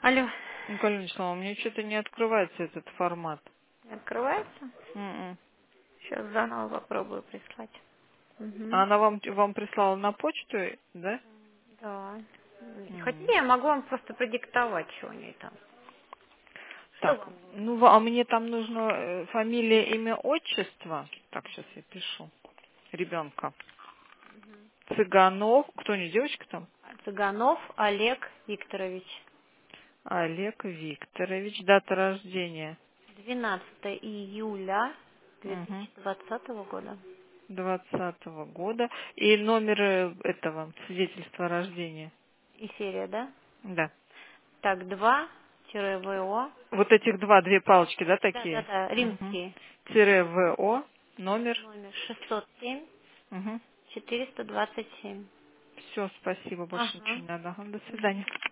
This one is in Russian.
Алло. Николай Вячеславовна, у меня что-то не открывается этот формат. Не открывается? М-м. Сейчас заново попробую прислать. А Угу. она вам прислала на почту, да? Да. М. Хотя я могу вам просто продиктовать, что у нее там. Что Так, вам? ну а мне там нужно фамилия, имя, отчество. Так, сейчас я пишу. Ребенка. Цыганов. Кто не девочка там? Цыганов Олег Викторович. Олег Викторович. Дата рождения. 12 июля Угу. 2020 года. 20-го года. И номер этого свидетельства о рождении. И серия, да? Да. Так, 2-ВО. Вот этих две палочки, да, такие? Да-да-да, Угу. римские. Тире ВО, номер. Номер 607 Угу. 427. Все, спасибо, больше ничего Ага. не надо. Ага, до свидания.